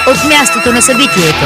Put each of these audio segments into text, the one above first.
от мястото на събитието.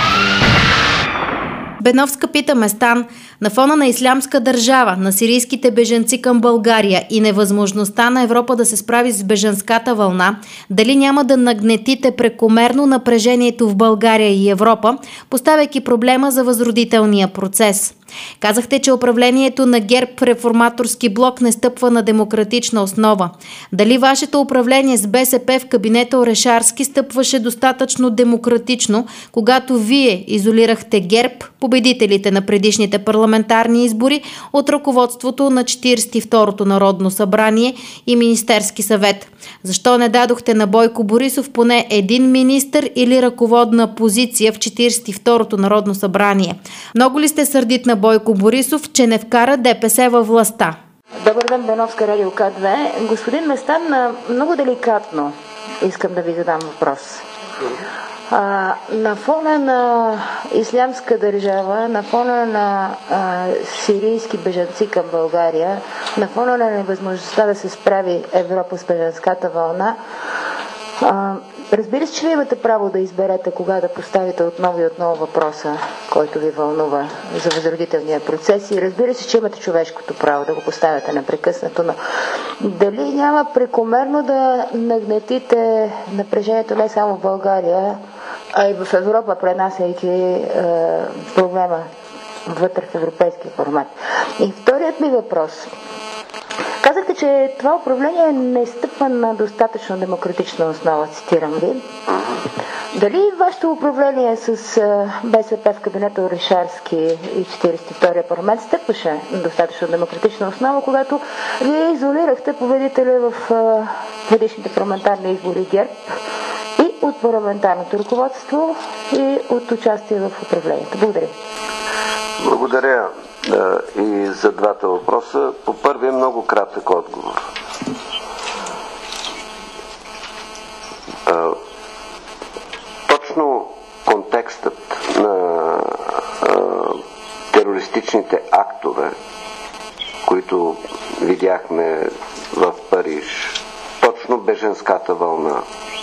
Беновска пита Местан: на фона на ислямска държава, на сирийските бежанци към България и невъзможността на Европа да се справи с бежанската вълна, дали няма да нагнетите прекомерно напрежението в България и Европа, поставяйки проблема за възродителния процес? Казахте, че управлението на ГЕРБ в реформаторски блок не стъпва на демократична основа. Дали вашето управление с БСП в кабинета Орешарски стъпваше достатъчно демократично, когато вие изолирахте ГЕРБ, победителите на предишните парламентарни избори, от ръководството на 42-то Народно събрание и Министерски съвет? Защо не дадохте на Бойко Борисов поне един министър или ръководна позиция в 42-то Народно събрание? Много ли сте сърдит на Бойко Борисов, че не вкара ДПС във властта? Добър ден, Беновска, Радио К2. Господин Местан, много деликатно искам да ви задам въпрос. На фона на ислямска държава, на фона на сирийски бежанци към България, на фона на невъзможността да се справи Европа с бежанската вълна, разбира се, че ви имате право да изберете кога да поставите отново и отново въпроса, който ви вълнува за възродителния процес, и разбира се, че имате човешкото право да го поставяте непрекъснато, но дали няма прекомерно да нагнетите напрежението не само в България, а и в Европа, пренасяйки проблема вътре в европейския формат? И вторият ми въпрос. Казахте, че това управление не стъпва на достатъчно демократична основа, цитирам ви. Дали вашето управление с БСП в кабинета Орешарски и 42-я парламент стъпваше на достатъчно демократична основа, когато вие изолирахте победителя в предишните парламентарни избори ГЕРБ и от парламентарното ръководство, и от участие в управлението? Благодаря. Благодаря и за двата въпроса. По първия много кратък отговор. Точно контекстът на терористичните актове, които видяхме в Париж, точно бежанската вълна,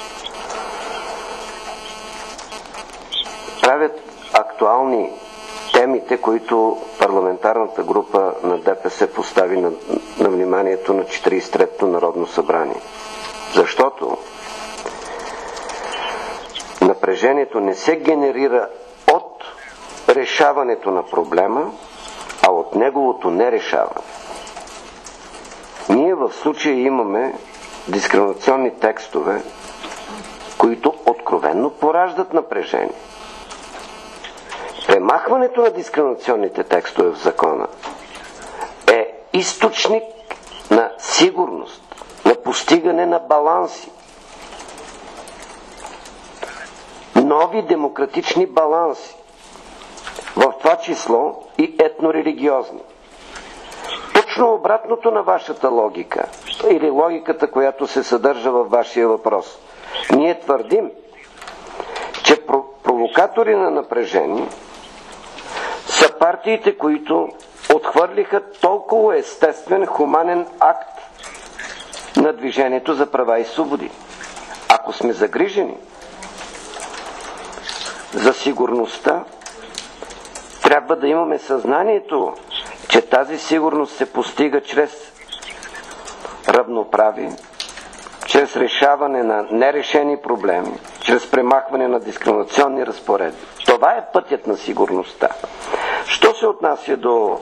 правят актуални темите, които парламентарната група на ДПС постави на вниманието на 43-то Народно събрание. Защото напрежението не се генерира от решаването на проблема, а от неговото нерешаване. Ние в случая имаме дискриминационни текстове, които откровенно пораждат напрежение. Премахването на дискриминационните текстове в закона е източник на сигурност, на постигане на баланси. Нови демократични баланси, в това число и етнорелигиозни. Точно обратното на вашата логика, или логиката, която се съдържа във вашия въпрос. Ние твърдим, че провокатори на напрежение са партиите, които отхвърлиха толкова естествен, хуманен акт на Движението за права и свободи. Ако сме загрижени за сигурността, трябва да имаме съзнанието, че тази сигурност се постига чрез равноправие, чрез решаване на нерешени проблеми, чрез премахване на дискриминационни разпоредби. Това е пътят на сигурността. Що се отнася до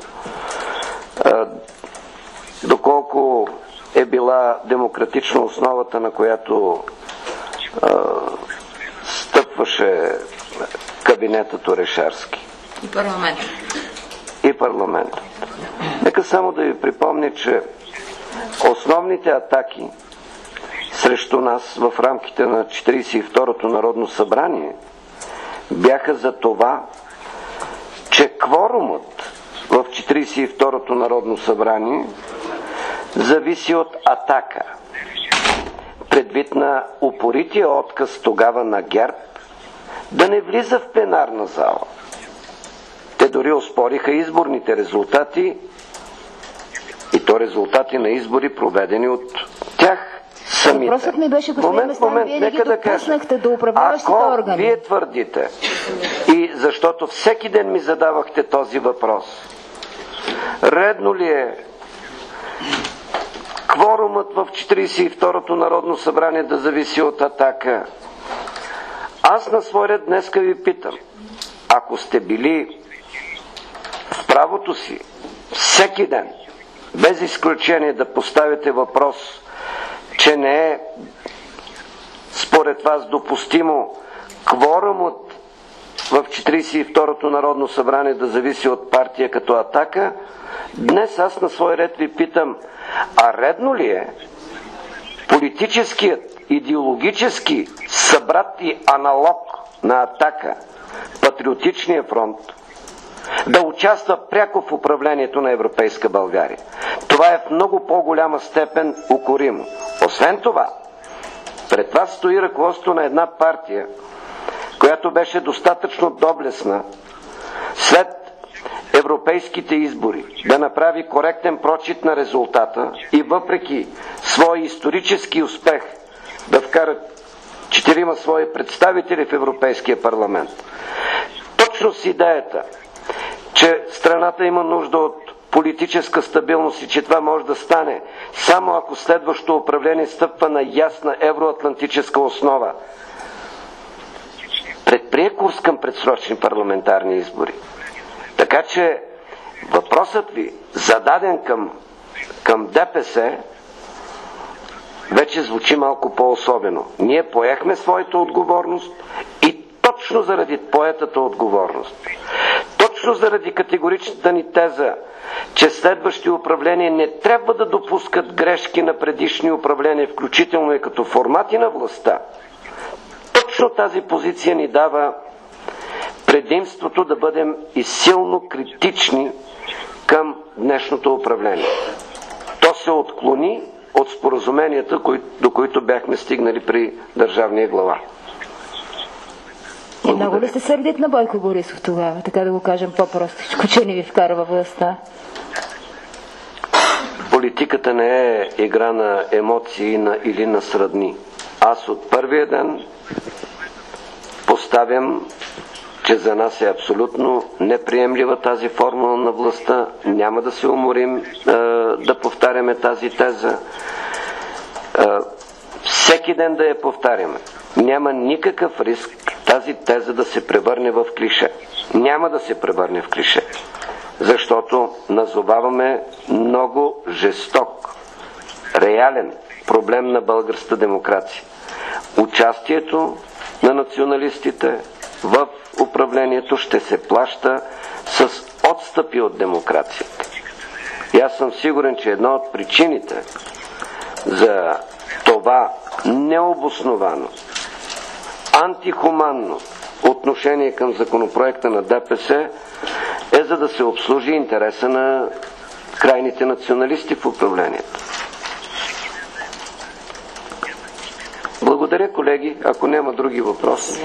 доколко е била демократична основата, на която стъпваше кабинетът Орешарски? И парламентът. Нека само да ви припомня, че основните атаки срещу нас в рамките на 42-то Народно събрание бяха за това, че кворумът в 42-то Народно събрание зависи от атака. Предвид на упорития отказ тогава на ГЕРБ да не влиза в пленарна зала. Те дори оспориха изборните резултати, и то резултати на избори, проведени от тях самите. Въпросът ми беше, господин Местан, вие не ги допуснахте до управляващите органи. Ако вие твърдите, и защото всеки ден ми задавахте този въпрос, редно ли е кворумът в 42-то Народно събрание да зависи от „Атака”? Аз на свой ред днеска ви питам, ако сте били в правото си всеки ден, без изключение да поставите въпрос, че не е според вас допустимо кворумът в 42-то Народно събрание да зависи от партия като „Атака”, днес аз на свой ред ви питам, а редно ли е политическият, идеологически събрат и аналог на „Атака”, Патриотичния фронт, да участва пряко в управлението на европейска България? Това е в много по-голяма степен укоримо. Освен това, пред вас стои ръководството на една партия, която беше достатъчно доблестна след европейските избори да направи коректен прочит на резултата и въпреки своя исторически успех да вкарат 4 свои представители в Европейския парламент. Точно с идеята, че страната има нужда от политическа стабилност и че това може да стане само ако следващото управление стъпва на ясна евроатлантическа основа, предприе курс към предсрочни парламентарни избори. Така че въпросът ви, зададен към ДПС, вече звучи малко по-особено. Ние поехме своята отговорност и точно заради поетата отговорност, точно заради категоричната ни теза, че следващи управления не трябва да допускат грешки на предишни управления, включително и като формати на властта, точно тази позиция ни дава предимството да бъдем и силно критични към днешното управление. То се отклони от споразуменията, до които бяхме стигнали при държавния глава. И много ли се сърдит на Бойко Борисов тогава, така да го кажем по-простичко, че не ви вкара във властта? Политиката не е игра на емоции или на сродни. Аз от първия ден поставям, че за нас е абсолютно неприемлива тази формула на властта. Няма да се уморим да повтаряме тази теза. Всеки ден да я повтаряме. Няма никакъв риск тази теза да се превърне в клише. Няма да се превърне в клише. Защото назоваваме много жесток, реален проблем на българската демокрация. Участието на националистите в управлението ще се плаща с отстъпи от демокрацията. И аз съм сигурен, че една от причините за това необосновано, антихуманно отношение към законопроекта на ДПС е за да се обслужи интереса на крайните националисти в управлението. Благодаря, колеги. Ако няма други въпроси.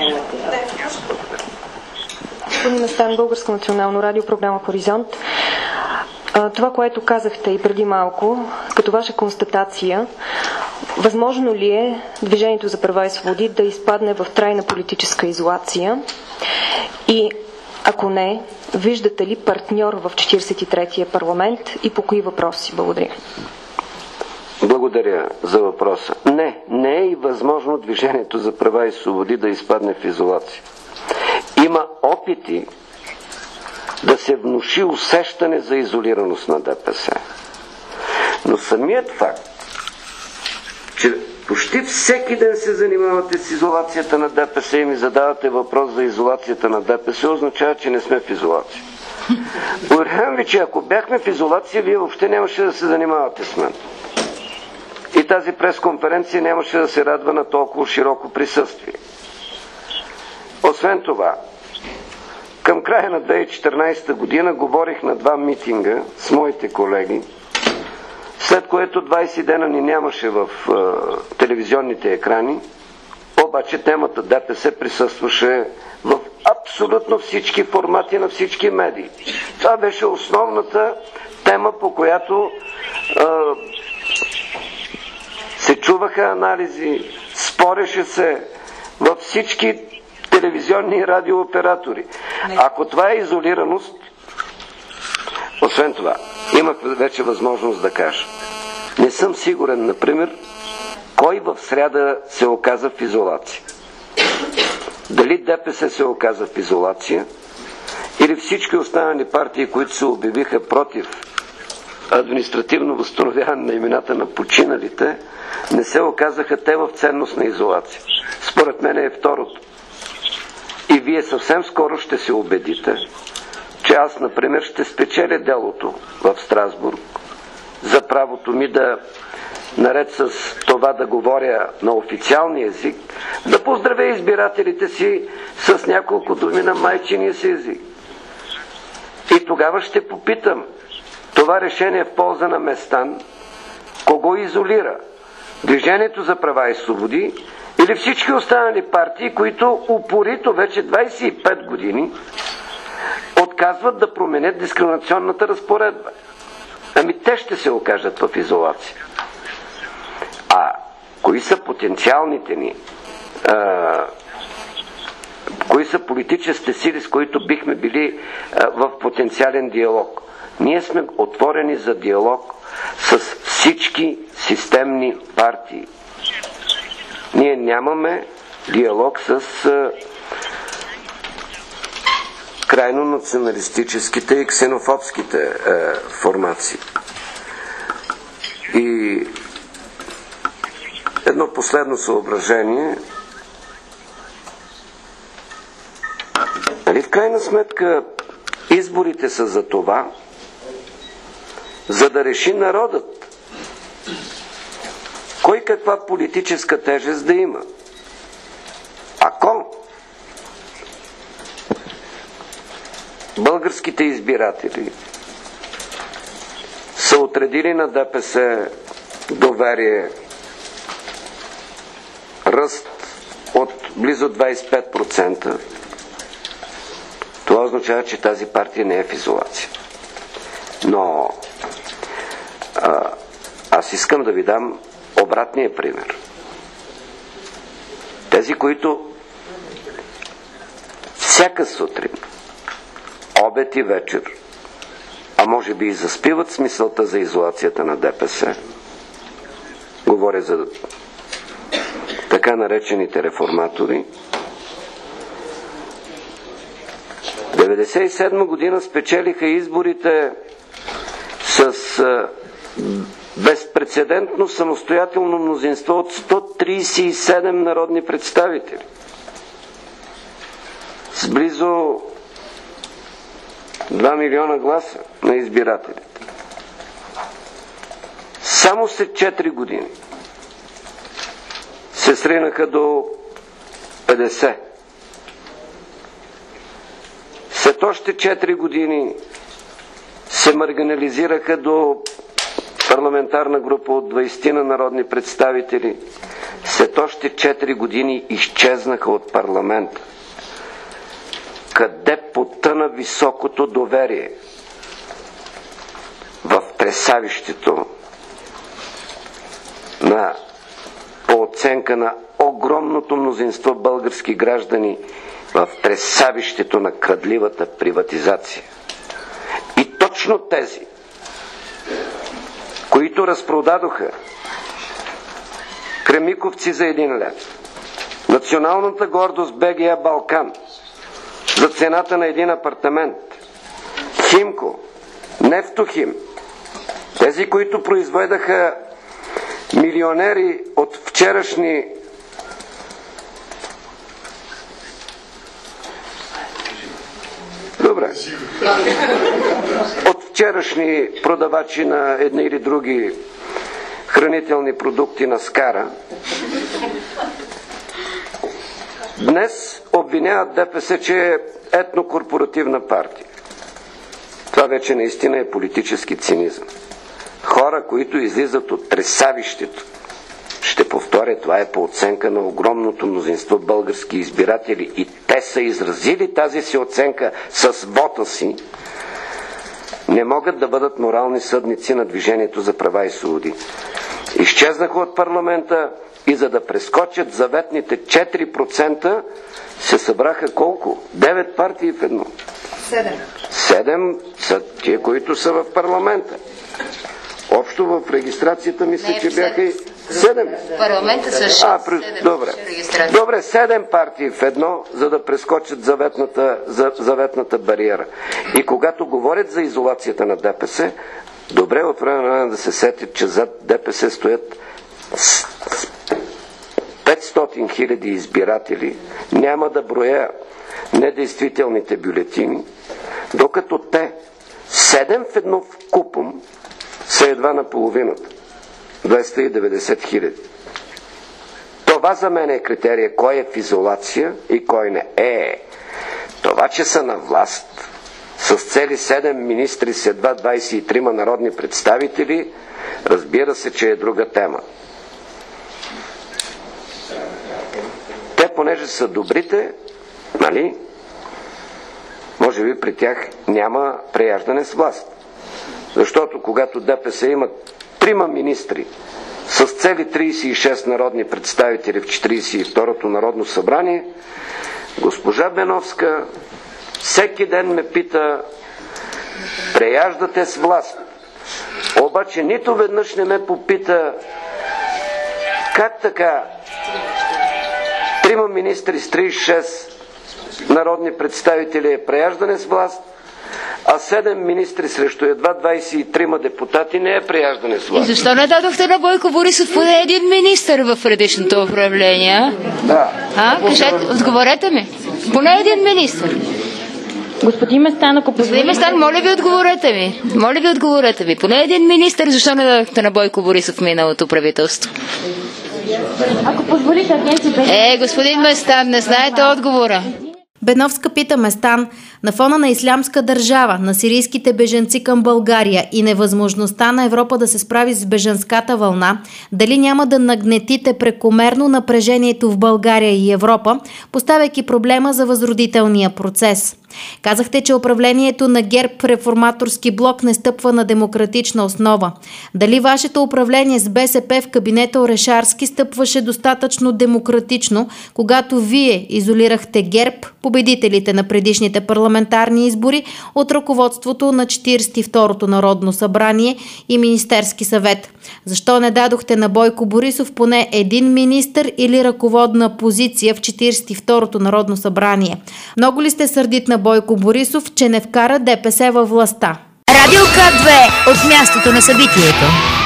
Господин Местан, Българско национално радио, програма Хоризонт. Това, което казахте и преди малко, като ваша констатация, възможно ли е Движението за права и свободи да изпадне в трайна политическа изолация? И ако не, виждате ли партньор в 43-я парламент и по кои въпроси? Благодаря. Благодаря за въпроса. Не е и възможно Движението за права и свободи да изпадне в изолация. Има опити да се внуши усещане за изолираност на ДПС. Но самият факт, че почти всеки ден се занимавате с изолацията на ДПС и ми задавате въпрос за изолацията на ДПС, означава, че не сме в изолация. Уверявам ви, че ако бяхме в изолация, вие въобще нямаше да се занимавате с мен. И тази пресконференция нямаше да се радва на толкова широко присъствие. Освен това, към края на 2014 година говорих на 2 митинга с моите колеги, след което 20 дена ни нямаше в телевизионните екрани, обаче темата ДПС присъстваше в абсолютно всички формати на всички медии. Това беше основната тема, по която се гласуваха анализи, спореше се във всички телевизионни и радиооператори. Ако това е изолираност, освен това, имах вече възможност да кажа. Не съм сигурен, например, кой в сряда се оказа в изолация. Дали ДПС се оказа в изолация, или всички останали партии, които се обявиха против административно възстановяване на имената на починалите, не се оказаха те в ценностна изолация. Според мен е второто. И вие съвсем скоро ще се убедите, че аз, например, ще спечеля делото в Страсбург за правото ми да, наред с това да говоря на официалния език, да поздравя избирателите си с няколко думи на майчиния си език. И тогава ще попитам, това решение в полза на Местан, кого изолира? Движението за права и свободи или всички останали партии, които упорито вече 25 години отказват да променят дискриминационната разпоредба? Ами те ще се окажат в изолация. А кои са потенциалните ни, кои са политическите сили, с които бихме били в потенциален диалог? Ние сме отворени за диалог с всички системни партии. Ние нямаме диалог с крайно националистическите и ксенофобските формации. И едно последно съображение. Нали в крайна сметка изборите са за това, за да реши народът кой каква политическа тежест да има. Ако българските избиратели са отредили на ДПС доверие, ръст от близо 25%, това означава, че тази партия не е в изолация. Но аз искам да ви дам обратния пример. Тези, които всяка сутрин, обед и вечер, а може би и заспиват смисълта за изолацията на ДПС, говоря за така наречените реформатори, 1997 година спечелиха изборите с безпрецедентно самостоятелно мнозинство от 137 народни представители. С близо 2 милиона гласа на избирателите. Само след 4 години се сринаха до 50. След още 4 години се маргинализираха до парламентарна група от 20 на народни представители. След още 4 години изчезнаха от парламента. Къде потъна високото доверие? В тресавището на, по оценка на огромното мнозинство български граждани, в тресавището на крадливата приватизация. И точно тези, които разпродадоха Кремиковци за 1 лев, националната гордост БГА Балкан за цената на един апартамент, Химко, Нефтохим, тези, които произведаха милионери от вчерашни от вчерашни продавачи на едни или други хранителни продукти на Скара, днес обвиняват ДПС, че е етнокорпоративна партия. Това вече наистина е политически цинизъм. Хора, които излизат от тресавището, ще повторя, това е по оценка на огромното мнозинство български избиратели и те са изразили тази си оценка с вота си, не могат да бъдат морални съдници на Движението за права и свободи. изчезнаха от парламента и за да прескочат заветните 4%, се събраха колко? 9 партии в едно. 7 са тия, които са в парламента. Общо в регистрацията мисля, че бяха и 7. Парламента са 6. Добре, 7 партии в едно, за да прескочат заветната бариера. И когато говорят за изолацията на ДПС, добре от време на време да се сетят, че зад ДПС стоят 500 хиляди избиратели. Няма да броя недействителните бюлетини, докато те 7 в едно вкупом са едва на половината. 290 хиляди. Това за мен е критерия кой е в изолация и кой не е. Това, че са на власт с цели 7 министри с едва 23 народни представители, разбира се, че е друга тема. Те, понеже са добрите, нали, може би при тях няма преяждане с власт. Защото когато ДПС имат 3 министри с цели 36 народни представители в 42-то Народно събрание, госпожа Беновска всеки ден ме пита: преяждате с власт. Обаче нито веднъж не ме попита как така 3 министри с 36 народни представители е преяждане с власт, а 7 министри срещу едва 23 депутати не е преяждане с власт. И защо не дадохте на Бойко Борисов поне един министър в предишното управление? Да. Кажете, отговорете ми. Поне един министър. Господин Местан, ако Господин Местан, моля ви отговорете ми. Поне един министър, защо не дадохте на Бойко Борисов в миналото правителство? Ако позволите, агенция... господин Местан, не знаете отговора. Беновска пита Местан на фона на ислямска държава, на сирийските бежанци към България и невъзможността на Европа да се справи с бежанската вълна, дали няма да нагнетите прекомерно напрежението в България и Европа, поставяйки проблема за възродителния процес. Казахте, че управлението на ГЕРБ в реформаторски блок не стъпва на демократична основа. Дали вашето управление с БСП в кабинета Орешарски стъпваше достатъчно демократично, когато вие изолирахте ГЕРБ, победителите на предишните парламентарни избори, от ръководството на 42-то Народно събрание и Министерски съвет? Защо не дадохте на Бойко Борисов поне един министър или ръководна позиция в 42-то Народно събрание? Много ли сте сърдит на Бойко Борисов, че не вкара ДПС във властта? Радио К2 от мястото на събитието.